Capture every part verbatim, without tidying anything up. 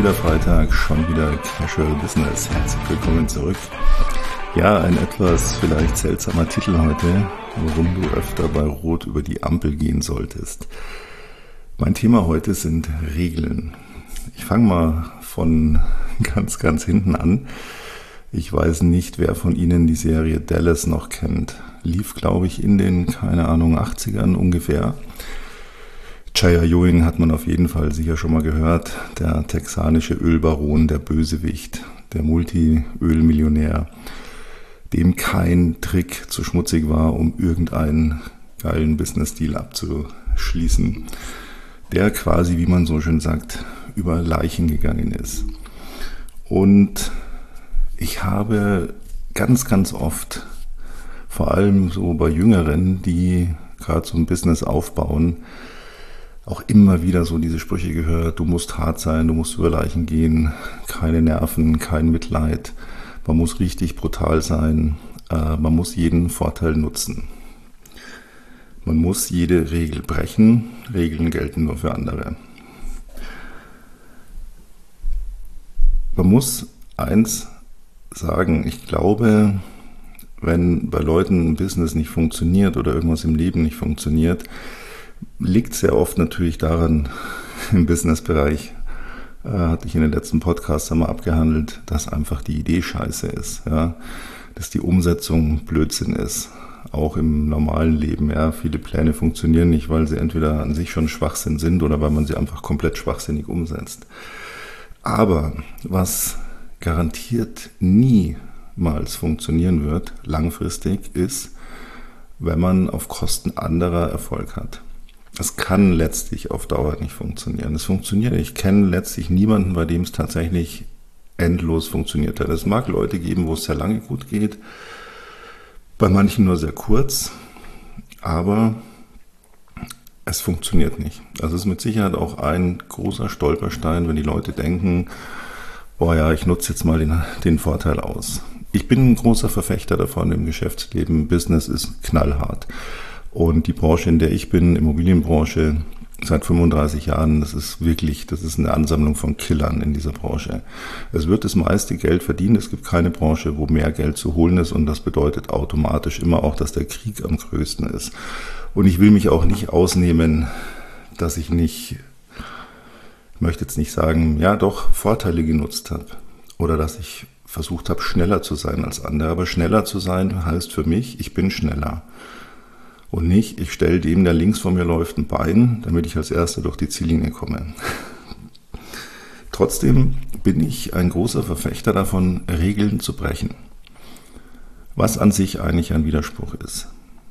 wieder Freitag, schon wieder Casual Business. Herzlich willkommen zurück. Ja, ein etwas vielleicht seltsamer Titel heute, warum du öfter bei Rot über die Ampel gehen solltest. Mein Thema heute sind Regeln. Ich fange mal von ganz, ganz hinten an. Ich weiß nicht, wer von Ihnen die Serie Dallas noch kennt. Lief, glaube ich, in den, keine Ahnung, achtzigern ungefähr. Chaya Ewing hat man auf jeden Fall sicher schon mal gehört. Der texanische Ölbaron, der Bösewicht, der Multi-Ölmillionär, dem kein Trick zu schmutzig war, um irgendeinen geilen Business-Deal abzuschließen. Der quasi, wie man so schön sagt, über Leichen gegangen ist. Und ich habe ganz, ganz oft, vor allem so bei Jüngeren, die gerade so ein Business aufbauen, auch immer wieder so diese Sprüche gehört: Du musst hart sein, du musst über Leichen gehen, keine Nerven, kein Mitleid, man muss richtig brutal sein, äh, man muss jeden Vorteil nutzen. Man muss jede Regel brechen, Regeln gelten nur für andere. Man muss eins sagen, ich glaube, wenn bei Leuten ein Business nicht funktioniert oder irgendwas im Leben nicht funktioniert, liegt sehr oft natürlich daran, im Businessbereich, äh, hatte ich in den letzten Podcasts einmal abgehandelt, dass einfach die Idee scheiße ist, ja, dass die Umsetzung Blödsinn ist, auch im normalen Leben, ja, viele Pläne funktionieren nicht, weil sie entweder an sich schon Schwachsinn sind oder weil man sie einfach komplett schwachsinnig umsetzt. Aber was garantiert niemals funktionieren wird, langfristig, ist, wenn man auf Kosten anderer Erfolg hat. Das kann letztlich auf Dauer nicht funktionieren. Es funktioniert. Ich kenne letztlich niemanden, bei dem es tatsächlich endlos funktioniert hat. Es mag Leute geben, wo es sehr lange gut geht, bei manchen nur sehr kurz, aber es funktioniert nicht. Das ist mit Sicherheit auch ein großer Stolperstein, wenn die Leute denken, boah ja, ich nutze jetzt mal den, den Vorteil aus. Ich bin ein großer Verfechter davon im Geschäftsleben. Business ist knallhart. Und die Branche, in der ich bin, Immobilienbranche, seit fünfunddreißig Jahren, das ist wirklich, das ist eine Ansammlung von Killern in dieser Branche. Es wird das meiste Geld verdient. Es gibt keine Branche, wo mehr Geld zu holen ist. Und das bedeutet automatisch immer auch, dass der Krieg am größten ist. Und ich will mich auch nicht ausnehmen, dass ich nicht, ich möchte jetzt nicht sagen, ja doch, Vorteile genutzt habe. Oder dass ich versucht habe, schneller zu sein als andere. Aber schneller zu sein heißt für mich, ich bin schneller. Und nicht, ich stelle dem, der links vor mir läuft, ein Bein, damit ich als Erster durch die Ziellinie komme. Trotzdem bin ich ein großer Verfechter davon, Regeln zu brechen. Was an sich eigentlich ein Widerspruch ist.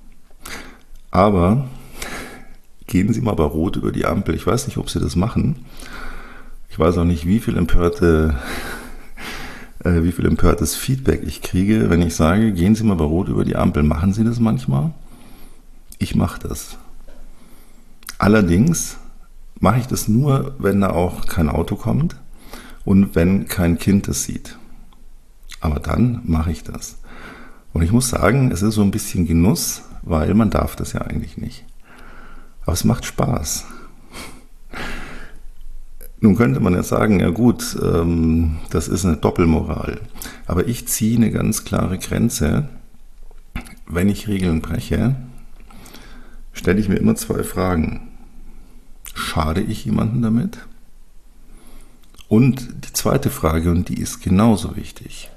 Aber gehen Sie mal bei Rot über die Ampel. Ich weiß nicht, ob Sie das machen. Ich weiß auch nicht, wie viel empörte, äh, wie viel empörtes Feedback ich kriege, wenn ich sage, gehen Sie mal bei Rot über die Ampel. Machen Sie das manchmal? Ich mache das. Allerdings mache ich das nur, wenn da auch kein Auto kommt und wenn kein Kind es sieht. Aber dann mache ich das. Und ich muss sagen, es ist so ein bisschen Genuss, weil man darf das ja eigentlich nicht. Aber es macht Spaß. Nun könnte man ja sagen, ja gut, ähm, das ist eine Doppelmoral. Aber ich ziehe eine ganz klare Grenze. Wenn ich Regeln breche, stelle ich mir immer zwei Fragen. Schade ich jemanden damit? Und die zweite Frage, und die ist genauso wichtig.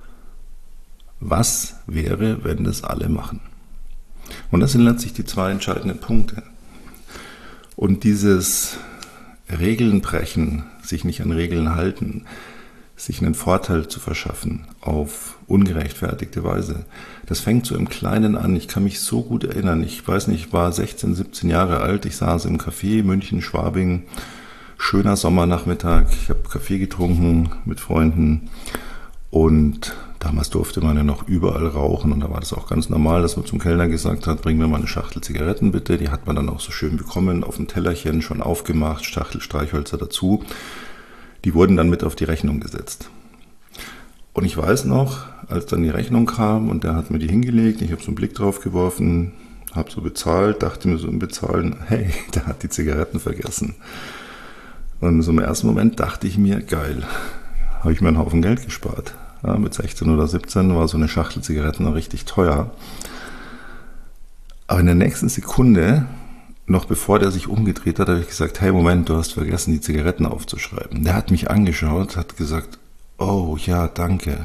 Was wäre, wenn das alle machen? Und das sind letztlich die zwei entscheidenden Punkte. Und dieses Regeln brechen, sich nicht an Regeln halten, sich einen Vorteil zu verschaffen auf ungerechtfertigte Weise. Das fängt so im Kleinen an. Ich kann mich so gut erinnern. Ich weiß nicht, ich war sechzehn, siebzehn Jahre alt. Ich saß im Café München, Schwabing. Schöner Sommernachmittag. Ich habe Kaffee getrunken mit Freunden. Und damals durfte man ja noch überall rauchen. Und da war das auch ganz normal, dass man zum Kellner gesagt hat, bring mir mal eine Schachtel Zigaretten bitte. Die hat man dann auch so schön bekommen, auf dem Tellerchen schon aufgemacht, Schachtel Streichhölzer dazu. Die wurden dann mit auf die Rechnung gesetzt. Und ich weiß noch, als dann die Rechnung kam und der hat mir die hingelegt, ich habe so einen Blick drauf geworfen, habe so bezahlt, dachte mir so im Bezahlen, hey, der hat die Zigaretten vergessen. Und so im ersten Moment dachte ich mir, geil, habe ich mir einen Haufen Geld gespart. Ja, mit sechzehn oder siebzehn war so eine Schachtel Zigaretten noch richtig teuer. Aber in der nächsten Sekunde, noch bevor der sich umgedreht hat, habe ich gesagt, hey Moment, du hast vergessen, die Zigaretten aufzuschreiben. Der hat mich angeschaut, hat gesagt, oh ja, danke.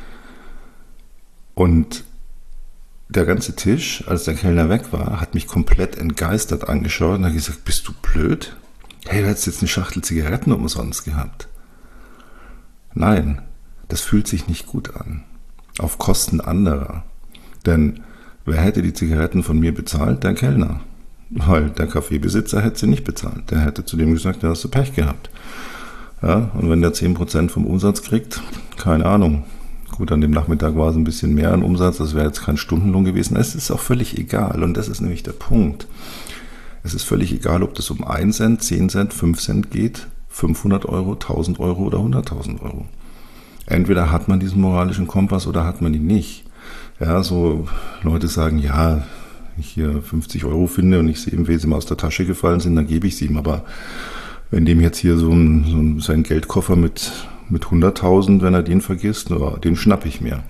Und der ganze Tisch, als der Kellner weg war, hat mich komplett entgeistert angeschaut und hat gesagt, bist du blöd? Hey, du hättest jetzt eine Schachtel Zigaretten umsonst gehabt. Nein, das fühlt sich nicht gut an. Auf Kosten anderer. Denn wer hätte die Zigaretten von mir bezahlt? Der Kellner. Weil der Kaffeebesitzer hätte sie nicht bezahlt. Der hätte zu dem gesagt, da hast du Pech gehabt. Ja, und wenn der zehn Prozent vom Umsatz kriegt, keine Ahnung. Gut, an dem Nachmittag war es ein bisschen mehr an Umsatz, das wäre jetzt kein Stundenlohn gewesen. Es ist auch völlig egal und das ist nämlich der Punkt. Es ist völlig egal, ob das um ein Cent, zehn Cent, fünf Cent geht, fünfhundert Euro, tausend Euro oder hunderttausend Euro. Entweder hat man diesen moralischen Kompass oder hat man ihn nicht. Ja, so Leute sagen, ja, wenn ich hier fünfzig Euro finde und ich sehe ihm, wie sie ihm aus der Tasche gefallen sind, dann gebe ich sie ihm. Aber wenn dem jetzt hier so ein, so ein sein Geldkoffer mit, mit hunderttausend, wenn er den vergisst, den schnapp ich mir.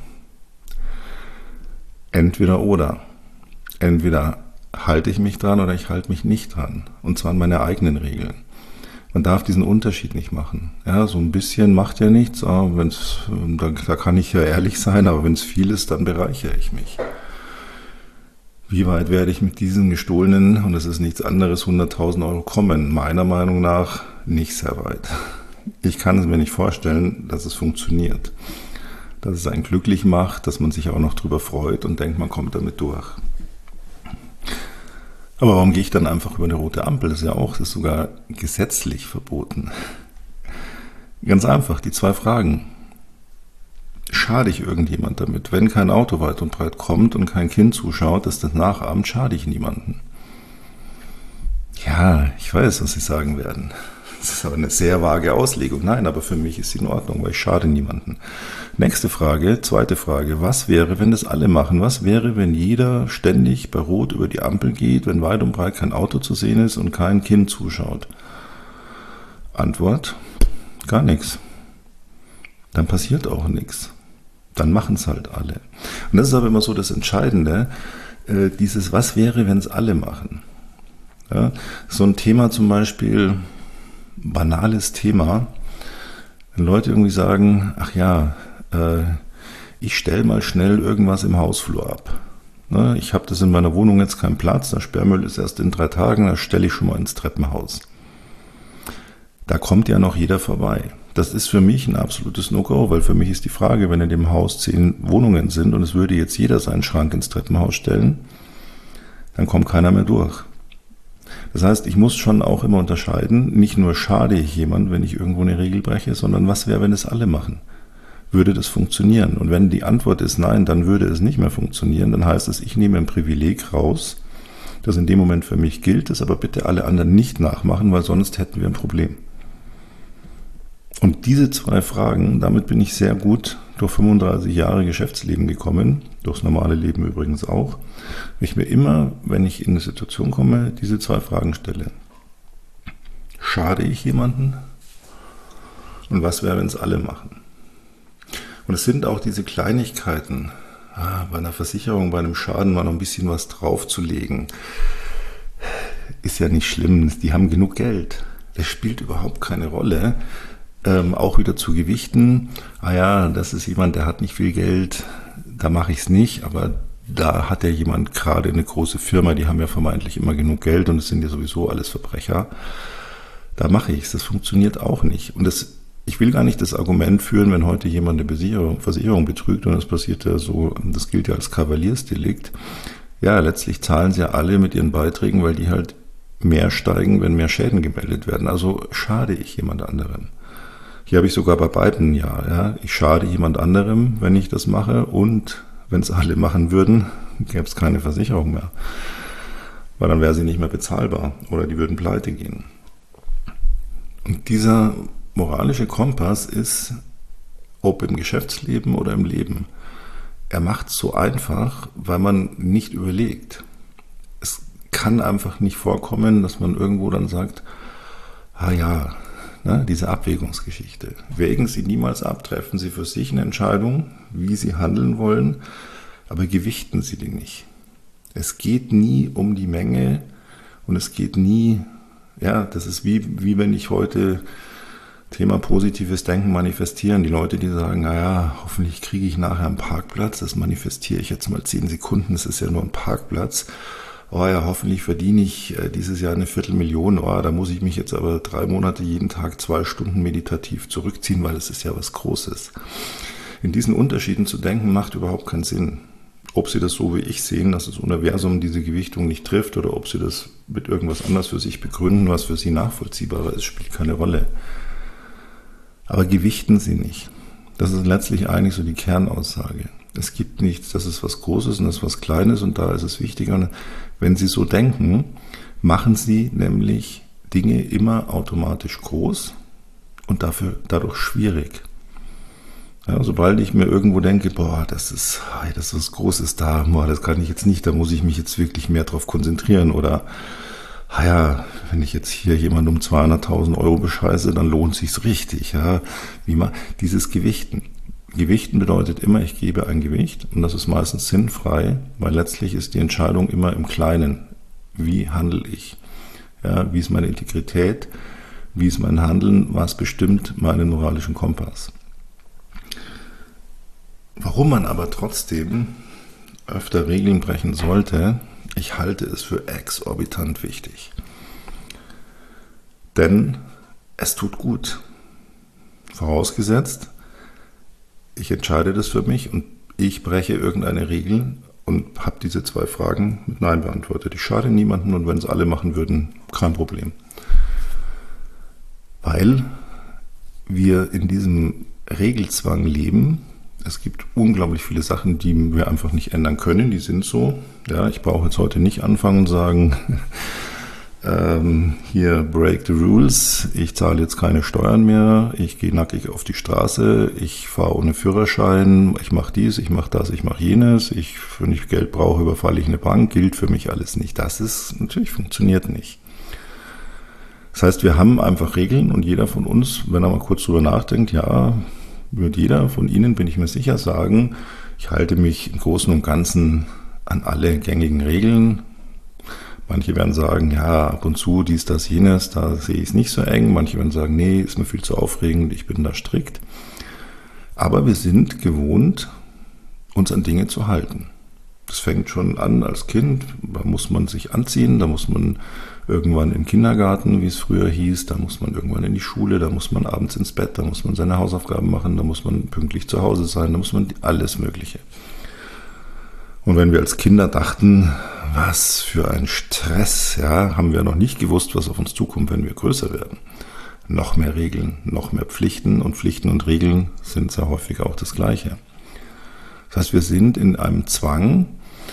Entweder oder. Entweder halte ich mich dran oder ich halte mich nicht dran. Und zwar an meine eigenen Regeln. Man darf diesen Unterschied nicht machen. Ja, so ein bisschen macht ja nichts. Aber wenn's, da, da kann ich ja ehrlich sein, aber wenn es viel ist, dann bereichere ich mich. Wie weit werde ich mit diesen gestohlenen, und das ist nichts anderes, hunderttausend Euro kommen? Meiner Meinung nach nicht sehr weit. Ich kann es mir nicht vorstellen, dass es funktioniert. Dass es einen glücklich macht, dass man sich auch noch drüber freut und denkt, man kommt damit durch. Aber warum gehe ich dann einfach über eine rote Ampel? Das ist ja auch, das ist sogar gesetzlich verboten. Ganz einfach, die zwei Fragen. Schade ich irgendjemand damit? Wenn kein Auto weit und breit kommt und kein Kind zuschaut, das das nachahmt, schade ich niemanden. Ja, ich weiß, was Sie sagen werden. Das ist aber eine sehr vage Auslegung. Nein, aber für mich ist sie in Ordnung, weil ich schade niemanden. Nächste Frage, zweite Frage. Was wäre, wenn das alle machen? Was wäre, wenn jeder ständig bei Rot über die Ampel geht, wenn weit und breit kein Auto zu sehen ist und kein Kind zuschaut? Antwort, gar nichts. Dann passiert auch nichts. Dann machen es halt alle. Und das ist aber immer so das Entscheidende, äh, dieses Was wäre, wenn es alle machen? Ja, so ein Thema zum Beispiel, banales Thema, wenn Leute irgendwie sagen, ach ja, äh, ich stelle mal schnell irgendwas im Hausflur ab. Ne, ich habe das in meiner Wohnung jetzt keinen Platz, der Sperrmüll ist erst in drei Tagen, das stelle ich schon mal ins Treppenhaus. Da kommt ja noch jeder vorbei. Das ist für mich ein absolutes No-Go, weil für mich ist die Frage, wenn in dem Haus zehn Wohnungen sind und es würde jetzt jeder seinen Schrank ins Treppenhaus stellen, dann kommt keiner mehr durch. Das heißt, ich muss schon auch immer unterscheiden, nicht nur schade ich jemand, wenn ich irgendwo eine Regel breche, sondern was wäre, wenn es alle machen? Würde das funktionieren? Und wenn die Antwort ist nein, dann würde es nicht mehr funktionieren, dann heißt es, ich nehme ein Privileg raus, das in dem Moment für mich gilt, das aber bitte alle anderen nicht nachmachen, weil sonst hätten wir ein Problem. Und diese zwei Fragen, damit bin ich sehr gut durch fünfunddreißig Jahre Geschäftsleben gekommen, durchs normale Leben übrigens auch, weil ich mir immer, wenn ich in eine Situation komme, diese zwei Fragen stelle. Schade ich jemanden? Und was wäre, wenn es alle machen? Und es sind auch diese Kleinigkeiten, ah, bei einer Versicherung, bei einem Schaden mal noch ein bisschen was draufzulegen, ist ja nicht schlimm, die haben genug Geld. Das spielt überhaupt keine Rolle. Ähm, auch wieder zu gewichten, ah ja, das ist jemand, der hat nicht viel Geld, da mache ich es nicht, aber da hat ja jemand gerade eine große Firma, die haben ja vermeintlich immer genug Geld und es sind ja sowieso alles Verbrecher, da mache ich es, das funktioniert auch nicht. Und das, ich will gar nicht das Argument führen, wenn heute jemand eine Versicherung, Versicherung betrügt und das passiert ja so, das gilt ja als Kavaliersdelikt, ja, letztlich zahlen sie ja alle mit ihren Beiträgen, weil die halt mehr steigen, wenn mehr Schäden gemeldet werden, also schade ich jemand anderem. Hier habe ich sogar bei beiden ja, ja. Ich schade jemand anderem, wenn ich das mache und wenn es alle machen würden, gäbe es keine Versicherung mehr. Weil dann wäre sie nicht mehr bezahlbar oder die würden pleite gehen. Und dieser moralische Kompass ist, ob im Geschäftsleben oder im Leben, er macht es so einfach, weil man nicht überlegt. Es kann einfach nicht vorkommen, dass man irgendwo dann sagt, ah ja, ne? Diese Abwägungsgeschichte. Wägen Sie niemals ab, treffen Sie für sich eine Entscheidung, wie Sie handeln wollen, aber gewichten Sie die nicht. Es geht nie um die Menge und es geht nie, ja, das ist wie, wie wenn ich heute Thema positives Denken manifestieren. Die Leute, die sagen, naja, hoffentlich kriege ich nachher einen Parkplatz, das manifestiere ich jetzt mal zehn Sekunden, das ist ja nur ein Parkplatz. Oh ja, hoffentlich verdiene ich äh, dieses Jahr eine Viertelmillion. Oh, da muss ich mich jetzt aber drei Monate jeden Tag zwei Stunden meditativ zurückziehen, weil es ist ja was Großes. In diesen Unterschieden zu denken, macht überhaupt keinen Sinn. Ob Sie das so wie ich sehen, dass das Universum diese Gewichtung nicht trifft, oder ob Sie das mit irgendwas anderes für sich begründen, was für Sie nachvollziehbarer ist, spielt keine Rolle. Aber gewichten Sie nicht. Das ist letztlich eigentlich so die Kernaussage. Es gibt nichts, das ist was Großes und das ist was Kleines und da ist es wichtiger. Und wenn Sie so denken, machen Sie nämlich Dinge immer automatisch groß und dafür dadurch schwierig. Ja, sobald ich mir irgendwo denke, boah, das ist, das ist was Großes da, boah, das kann ich jetzt nicht, da muss ich mich jetzt wirklich mehr drauf konzentrieren, oder ah ja, wenn ich jetzt hier jemanden um zweihunderttausend Euro bescheiße, dann lohnt sich's richtig. Ja, wie man dieses Gewichten. Gewichten bedeutet immer, ich gebe ein Gewicht und das ist meistens sinnfrei, weil letztlich ist die Entscheidung immer im Kleinen. Wie handle ich? Ja, wie ist meine Integrität? Wie ist mein Handeln? Was bestimmt meinen moralischen Kompass? Warum man aber trotzdem öfter Regeln brechen sollte, ich halte es für exorbitant wichtig. Denn es tut gut. Vorausgesetzt, ich entscheide das für mich und ich breche irgendeine Regel und habe diese zwei Fragen mit Nein beantwortet. Ich schade niemandem und wenn es alle machen würden, kein Problem. Weil wir in diesem Regelzwang leben. Es gibt unglaublich viele Sachen, die wir einfach nicht ändern können, die sind so. Ja, ich brauche jetzt heute nicht anfangen und sagen, ähm, hier break the rules, ich zahle jetzt keine Steuern mehr, ich gehe nackig auf die Straße, ich fahre ohne Führerschein, ich mache dies, ich mache das, ich mache jenes, ich, wenn ich Geld brauche, überfalle ich eine Bank, gilt für mich alles nicht. Das ist natürlich funktioniert nicht. Das heißt, wir haben einfach Regeln und jeder von uns, wenn er mal kurz drüber nachdenkt, ja, wird jeder von Ihnen, bin ich mir sicher, sagen, ich halte mich im Großen und Ganzen an alle gängigen Regeln. Manche werden sagen, ja, ab und zu dies, das, jenes, da sehe ich es nicht so eng. Manche werden sagen, nee, ist mir viel zu aufregend, ich bin da strikt. Aber wir sind gewohnt, uns an Dinge zu halten. Das fängt schon an als Kind, da muss man sich anziehen, da muss man irgendwann im Kindergarten, wie es früher hieß, da muss man irgendwann in die Schule, da muss man abends ins Bett, da muss man seine Hausaufgaben machen, da muss man pünktlich zu Hause sein, da muss man alles Mögliche. Und wenn wir als Kinder dachten, was für ein Stress, ja, haben wir noch nicht gewusst, was auf uns zukommt, wenn wir größer werden. Noch mehr Regeln, noch mehr Pflichten und Pflichten und Regeln sind sehr häufig auch das Gleiche. Das heißt, wir sind in einem Zwang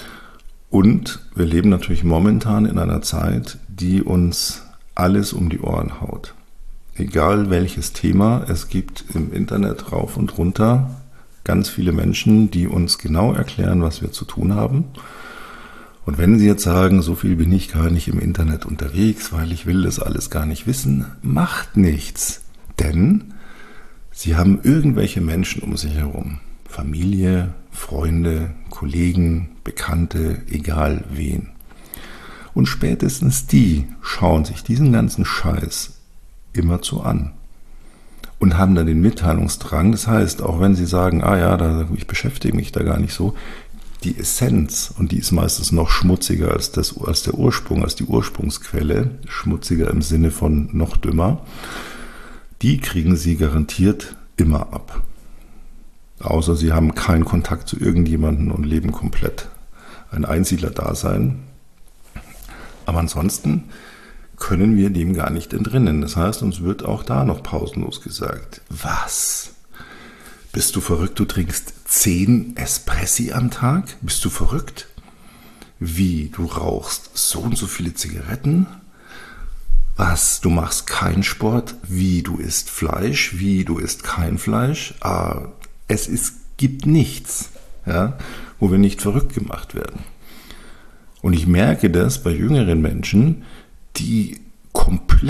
und wir leben natürlich momentan in einer Zeit, die uns alles um die Ohren haut. Egal welches Thema, es gibt im Internet rauf und runter ganz viele Menschen, die uns genau erklären, was wir zu tun haben. Und wenn Sie jetzt sagen, so viel bin ich gar nicht im Internet unterwegs, weil ich will das alles gar nicht wissen, macht nichts. Denn Sie haben irgendwelche Menschen um sich herum. Familie, Freunde, Kollegen, Bekannte, egal wen. Und spätestens die schauen sich diesen ganzen Scheiß immerzu an und haben dann den Mitteilungsdrang. Das heißt, auch wenn sie sagen, ah ja, da, ich beschäftige mich da gar nicht so, die Essenz, und die ist meistens noch schmutziger als, das, als der Ursprung, als die Ursprungsquelle, schmutziger im Sinne von noch dümmer, die kriegen sie garantiert immer ab. Außer sie haben keinen Kontakt zu irgendjemandem und leben komplett ein Einsiedler-Dasein. Aber ansonsten können wir dem gar nicht entrinnen. Das heißt, uns wird auch da noch pausenlos gesagt, was? Bist du verrückt, du trinkst zehn Espressi am Tag? Bist du verrückt? Wie, du rauchst so und so viele Zigaretten? Was, du machst keinen Sport? Wie, du isst Fleisch? Wie, du isst kein Fleisch? Ah, es ist, gibt nichts, ja, wo wir nicht verrückt gemacht werden. Und ich merke das bei jüngeren Menschen, die komplett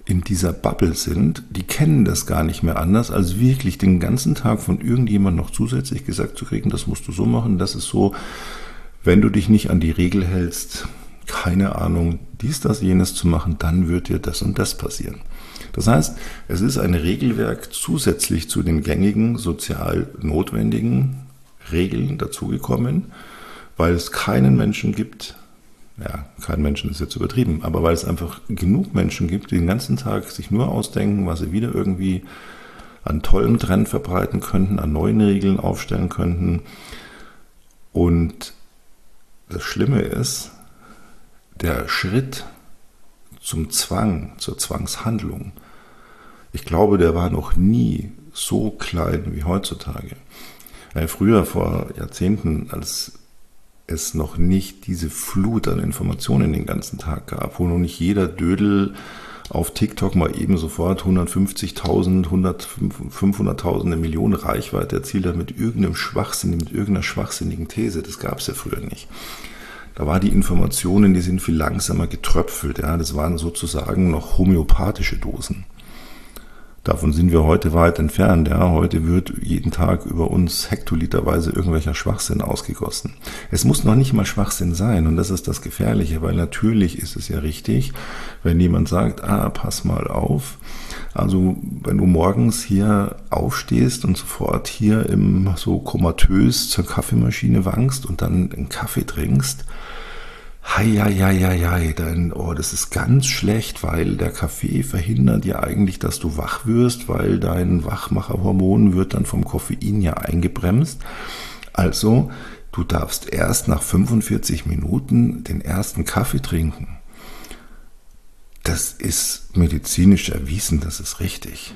in dieser Bubble sind, die kennen das gar nicht mehr anders, als wirklich den ganzen Tag von irgendjemand noch zusätzlich gesagt zu kriegen, das musst du so machen, das ist so, wenn du dich nicht an die Regel hältst, keine Ahnung, dies, das, jenes zu machen, dann wird dir das und das passieren. Das heißt, es ist ein Regelwerk zusätzlich zu den gängigen sozial notwendigen Regeln dazugekommen, weil es keinen Menschen gibt, ja, kein Menschen ist jetzt übertrieben, aber weil es einfach genug Menschen gibt, die den ganzen Tag sich nur ausdenken, was sie wieder irgendwie an tollem Trend verbreiten könnten, an neuen Regeln aufstellen könnten. Und das Schlimme ist, der Schritt zum Zwang, zur Zwangshandlung, ich glaube, der war noch nie so klein wie heutzutage. Weil früher, vor Jahrzehnten, als es noch nicht diese Flut an Informationen den ganzen Tag gab, wo noch nicht jeder Dödel auf TikTok mal eben sofort hundertfünfzigtausend, fünfhunderttausend, eine Million Reichweite erzielt hat mit irgendeinem Schwachsinn, mit irgendeiner schwachsinnigen These. Das gab es ja früher nicht. Da war die Informationen, die sind viel langsamer getröpfelt. Ja. Das waren sozusagen noch homöopathische Dosen. Davon sind wir heute weit entfernt. Ja. Heute wird jeden Tag über uns hektoliterweise irgendwelcher Schwachsinn ausgegossen. Es muss noch nicht mal Schwachsinn sein und das ist das Gefährliche, weil natürlich ist es ja richtig, wenn jemand sagt, ah, pass mal auf. Also wenn du morgens hier aufstehst und sofort hier im so komatös zur Kaffeemaschine wankst und dann einen Kaffee trinkst, hei, hei, hei, hei, hei, dann, oh, das ist ganz schlecht, weil der Kaffee verhindert ja eigentlich, dass du wach wirst, weil dein Wachmacherhormon wird dann vom Koffein ja eingebremst. Also, du darfst erst nach fünfundvierzig Minuten den ersten Kaffee trinken. Das ist medizinisch erwiesen, das ist richtig.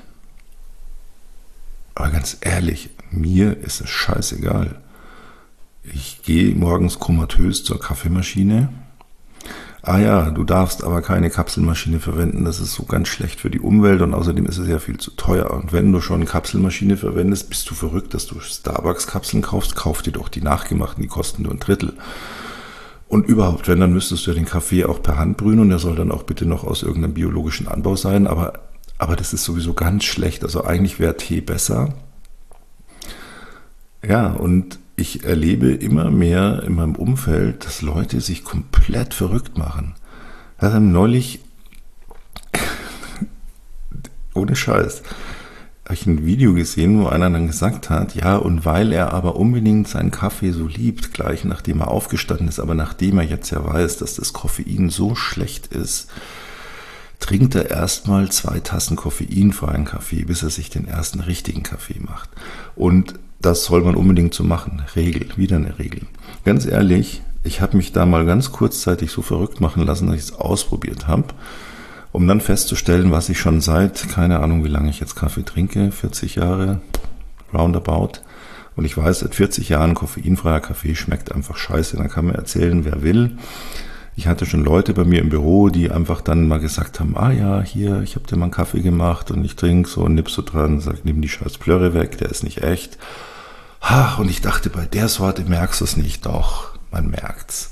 Aber ganz ehrlich, mir ist es scheißegal. Ich gehe morgens komatös zur Kaffeemaschine. Ah ja, du darfst aber keine Kapselmaschine verwenden, das ist so ganz schlecht für die Umwelt und außerdem ist es ja viel zu teuer. Und wenn du schon eine Kapselmaschine verwendest, bist du verrückt, dass du Starbucks-Kapseln kaufst, kauf dir doch die nachgemachten, die kosten nur ein Drittel. Und überhaupt, wenn, dann müsstest du ja den Kaffee auch per Hand brühen und der soll dann auch bitte noch aus irgendeinem biologischen Anbau sein, aber, aber das ist sowieso ganz schlecht, also eigentlich wäre Tee besser. Ja, und ich erlebe immer mehr in meinem Umfeld, dass Leute sich komplett verrückt machen. Wir haben neulich, ohne Scheiß, habe ich ein Video gesehen, wo einer dann gesagt hat, ja, und weil er aber unbedingt seinen Kaffee so liebt, gleich nachdem er aufgestanden ist, aber nachdem er jetzt ja weiß, dass das Koffein so schlecht ist, trinkt er erstmal zwei Tassen koffeinfreien Kaffee, bis er sich den ersten richtigen Kaffee macht. Und das soll man unbedingt so machen. Regel, wieder eine Regel. Ganz ehrlich, ich habe mich da mal ganz kurzzeitig so verrückt machen lassen, dass ich es ausprobiert habe, um dann festzustellen, was ich schon seit, keine Ahnung, wie lange ich jetzt Kaffee trinke, vierzig Jahre, roundabout. Und ich weiß, seit vierzig Jahren koffeinfreier Kaffee schmeckt einfach scheiße. Da kann man erzählen, wer will. Ich hatte schon Leute bei mir im Büro, die einfach dann mal gesagt haben, ah ja, hier, ich habe dir mal einen Kaffee gemacht und ich trinke so und nipp so dran, sag, nimm die scheiß Plörre weg, der ist nicht echt. Ach, und ich dachte, bei der Sorte merkst du es nicht. Doch, man merkt's.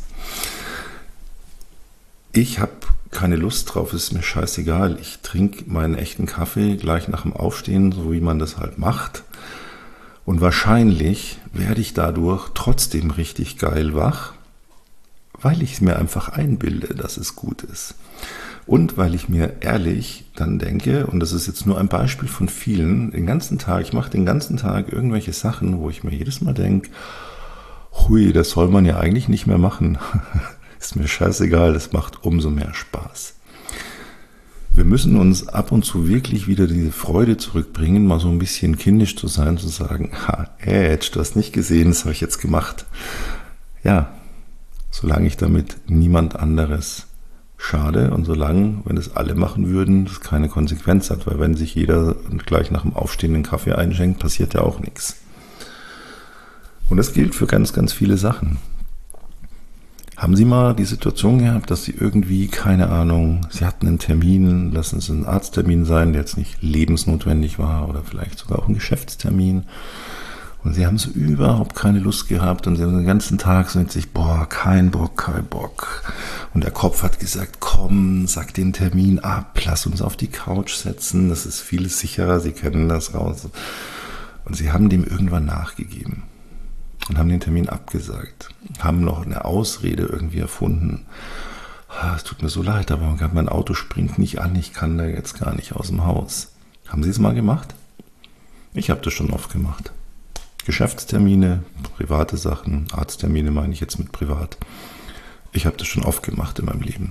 Ich habe keine Lust drauf, ist mir scheißegal. Ich trinke meinen echten Kaffee gleich nach dem Aufstehen, so wie man das halt macht. Und wahrscheinlich werde ich dadurch trotzdem richtig geil wach, weil ich es mir einfach einbilde, dass es gut ist. Und weil ich mir ehrlich dann denke, und das ist jetzt nur ein Beispiel von vielen, den ganzen Tag, ich mache den ganzen Tag irgendwelche Sachen, wo ich mir jedes Mal denke, hui, das soll man ja eigentlich nicht mehr machen. Ist mir scheißegal, das macht umso mehr Spaß. Wir müssen uns ab und zu wirklich wieder diese Freude zurückbringen, mal so ein bisschen kindisch zu sein, zu sagen, ha, Edge, du hast nicht gesehen, das habe ich jetzt gemacht. Ja, solange ich damit niemand anderes schade und solange, wenn es alle machen würden, das keine Konsequenz hat, weil wenn sich jeder gleich nach dem Aufstehen den Kaffee einschenkt, passiert ja auch nichts. Und das gilt für ganz, ganz viele Sachen. Haben Sie mal die Situation gehabt, dass Sie irgendwie, keine Ahnung, Sie hatten einen Termin, lassen es ein Arzttermin sein, der jetzt nicht lebensnotwendig war oder vielleicht sogar auch ein Geschäftstermin Und sie haben so überhaupt keine Lust gehabt und sie haben den ganzen Tag so mit sich, boah, kein Bock, kein Bock. Und der Kopf hat gesagt, komm, sag den Termin ab, lass uns auf die Couch setzen, das ist viel sicherer, sie kennen das raus. Und sie haben dem irgendwann nachgegeben und haben den Termin abgesagt, haben noch eine Ausrede irgendwie erfunden. Es tut mir so leid, aber mein Auto springt nicht an, ich kann da jetzt gar nicht aus dem Haus. Haben Sie es mal gemacht? Ich habe das schon oft gemacht. Geschäftstermine, private Sachen, Arzttermine meine ich jetzt mit privat. Ich habe das schon oft gemacht in meinem Leben.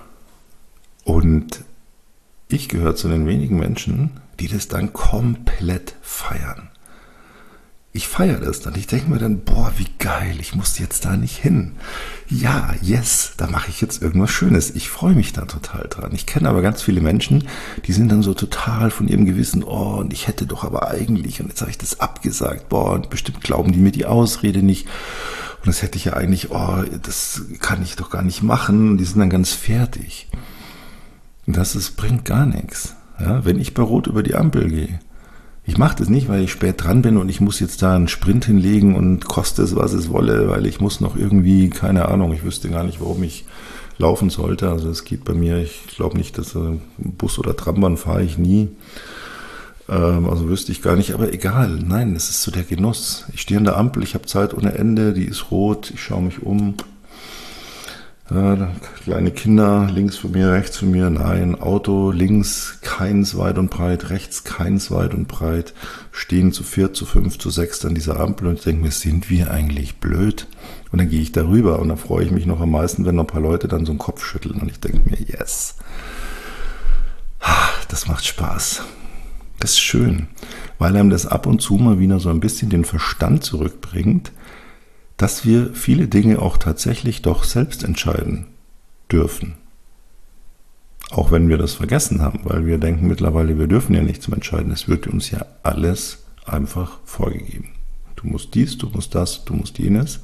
Und ich gehöre zu den wenigen Menschen, die das dann komplett feiern. Ich feiere das dann. Ich denke mir dann, boah, wie geil, ich muss jetzt da nicht hin. Ja, yes, da mache ich jetzt irgendwas Schönes. Ich freue mich da total dran. Ich kenne aber ganz viele Menschen, die sind dann so total von ihrem Gewissen, oh, und ich hätte doch aber eigentlich, und jetzt habe ich das abgesagt, boah, und bestimmt glauben die mir die Ausrede nicht. Und das hätte ich ja eigentlich, oh, das kann ich doch gar nicht machen. Und die sind dann ganz fertig. Und das ist, bringt gar nichts. Ja, wenn ich bei Rot über die Ampel gehe, ich mache das nicht, weil ich spät dran bin und ich muss jetzt da einen Sprint hinlegen und koste es, was es wolle, weil ich muss noch irgendwie, keine Ahnung, ich wüsste gar nicht, warum ich laufen sollte. Also es geht bei mir, ich glaube nicht, dass äh, Bus oder Trambahn fahre ich nie. Ähm, also wüsste ich gar nicht, aber egal. Nein, es ist so der Genuss. Ich stehe an der Ampel, ich habe Zeit ohne Ende, die ist rot, ich schaue mich um. Ja, kleine Kinder, links von mir, rechts von mir, nein, Auto, links keins weit und breit, rechts keins weit und breit, stehen zu vier, zu fünf, zu sechs an dieser Ampel und ich denke mir, sind wir eigentlich blöd? Und dann gehe ich darüber und dann freue ich mich noch am meisten, wenn noch ein paar Leute dann so einen Kopf schütteln und ich denke mir, yes, das macht Spaß. Das ist schön, weil einem das ab und zu mal wieder so ein bisschen den Verstand zurückbringt, dass wir viele Dinge auch tatsächlich doch selbst entscheiden dürfen. Auch wenn wir das vergessen haben, weil wir denken mittlerweile, wir dürfen ja nichts mehr entscheiden. Es wird uns ja alles einfach vorgegeben. Du musst dies, du musst das, du musst jenes.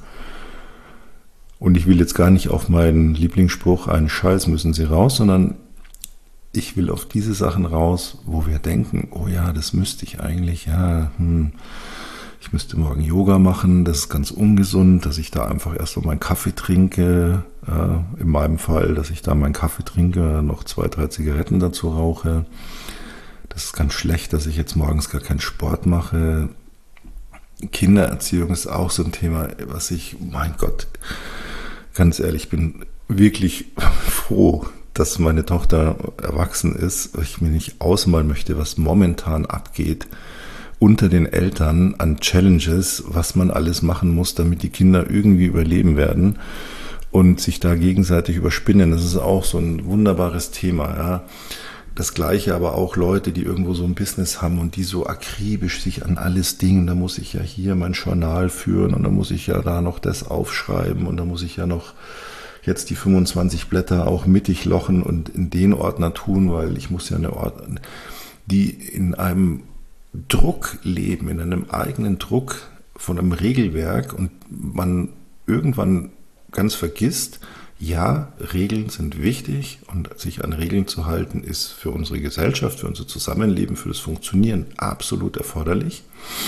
Und ich will jetzt gar nicht auf meinen Lieblingsspruch, einen Scheiß müssen sie raus, sondern ich will auf diese Sachen raus, wo wir denken, oh ja, das müsste ich eigentlich, ja, hm. Ich müsste morgen Yoga machen, das ist ganz ungesund, dass ich da einfach erst mal meinen Kaffee trinke. Äh, in meinem Fall, dass ich da meinen Kaffee trinke, noch zwei, drei Zigaretten dazu rauche. Das ist ganz schlecht, dass ich jetzt morgens gar keinen Sport mache. Kindererziehung ist auch so ein Thema, was ich, mein Gott, ganz ehrlich, bin wirklich froh, dass meine Tochter erwachsen ist, weil ich mir nicht ausmalen möchte, was momentan abgeht unter den Eltern an Challenges, was man alles machen muss, damit die Kinder irgendwie überleben werden und sich da gegenseitig überspinnen. Das ist auch so ein wunderbares Thema. Ja. Das Gleiche aber auch Leute, die irgendwo so ein Business haben und die so akribisch sich an alles dingen. Da muss ich ja hier mein Journal führen und da muss ich ja da noch das aufschreiben und da muss ich ja noch jetzt die fünfundzwanzig Blätter auch mittig lochen und in den Ordner tun, weil ich muss ja eine Ordner, die in einem Druck leben, in einem eigenen Druck von einem Regelwerk und man irgendwann ganz vergisst, ja, Regeln sind wichtig und sich an Regeln zu halten ist für unsere Gesellschaft, für unser Zusammenleben, für das Funktionieren absolut erforderlich.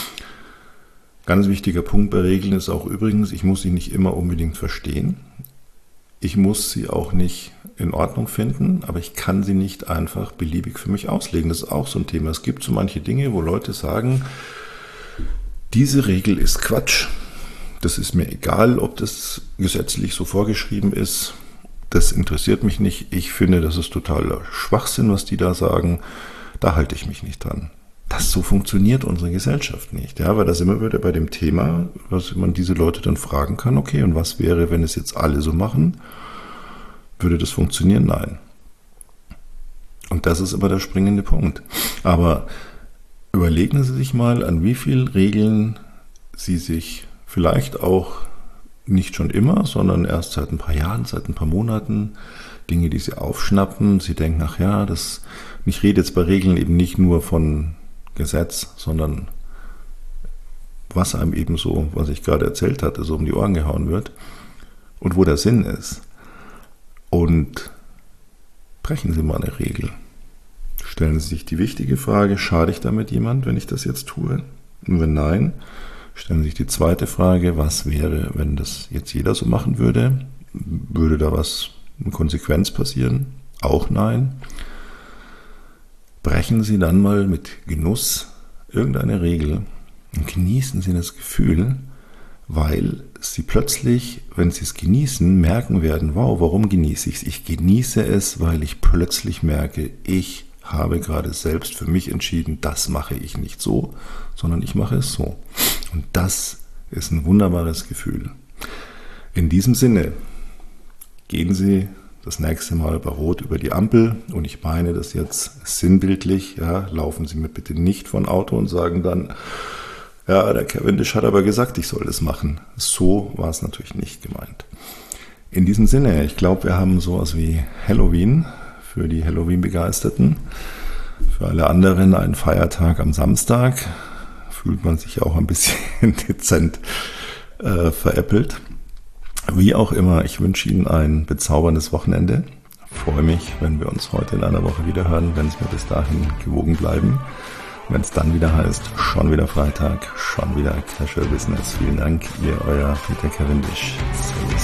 Ganz wichtiger Punkt bei Regeln ist auch übrigens, ich muss sie nicht immer unbedingt verstehen. Ich muss sie auch nicht in Ordnung finden, aber ich kann sie nicht einfach beliebig für mich auslegen. Das ist auch so ein Thema. Es gibt so manche Dinge, wo Leute sagen, diese Regel ist Quatsch. Das ist mir egal, ob das gesetzlich so vorgeschrieben ist. Das interessiert mich nicht. Ich finde, das ist totaler Schwachsinn, was die da sagen. Da halte ich mich nicht dran. Das so funktioniert unsere Gesellschaft nicht. Ja, weil da sind wir wieder bei dem Thema, was man diese Leute dann fragen kann, okay, und was wäre, wenn es jetzt alle so machen? Würde das funktionieren? Nein. Und das ist immer der springende Punkt. Aber überlegen Sie sich mal, an wie vielen Regeln Sie sich vielleicht auch nicht schon immer, sondern erst seit ein paar Jahren, seit ein paar Monaten, Dinge, die Sie aufschnappen. Sie denken, ach ja, das, ich rede jetzt bei Regeln eben nicht nur von Gesetz, sondern was einem eben so, was ich gerade erzählt hatte, so um die Ohren gehauen wird und wo der Sinn ist. Und brechen Sie mal eine Regel. Stellen Sie sich die wichtige Frage, schade ich damit jemand, wenn ich das jetzt tue? Und wenn nein, Stellen Sie sich die zweite Frage, was wäre, wenn das jetzt jeder so machen würde? Würde da was, eine Konsequenz passieren? Auch nein. Brechen Sie dann mal mit Genuss irgendeine Regel und genießen Sie das Gefühl, weil Sie plötzlich, wenn Sie es genießen, merken werden, wow, warum genieße ich es? Ich genieße es, weil ich plötzlich merke, ich habe gerade selbst für mich entschieden, das mache ich nicht so, sondern ich mache es so. Und das ist ein wunderbares Gefühl. In diesem Sinne, gehen Sie das nächste Mal bei Rot über die Ampel, und ich meine das jetzt sinnbildlich, ja, laufen Sie mir bitte nicht von Auto und sagen dann, ja, der Cavendish hat aber gesagt, ich soll das machen. So war es natürlich nicht gemeint. In diesem Sinne, ich glaube, wir haben sowas wie Halloween für die Halloween-Begeisterten. Für alle anderen ein Feiertag am Samstag. Fühlt man sich auch ein bisschen dezent äh, veräppelt. Wie auch immer, ich wünsche Ihnen ein bezauberndes Wochenende. Ich freue mich, wenn wir uns heute in einer Woche wieder hören, wenn Sie mir bis dahin gewogen bleiben. Wenn es dann wieder heißt, schon wieder Freitag, schon wieder Casual Business. Vielen Dank, ihr, euer Peter Cavendish.